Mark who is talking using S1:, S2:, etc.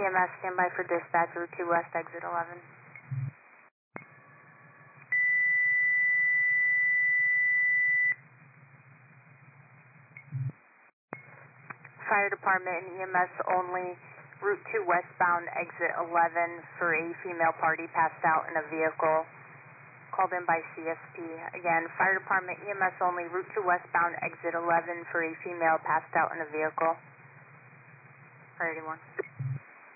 S1: EMS, standby for dispatch, Route 2 West, exit 11. Fire department and EMS only, Route 2 westbound, exit 11 for a female party passed out in a vehicle. Called in by CSP. Again, fire department, EMS only, Route 2 westbound, exit 11 for a female passed out in a vehicle. Priority 1.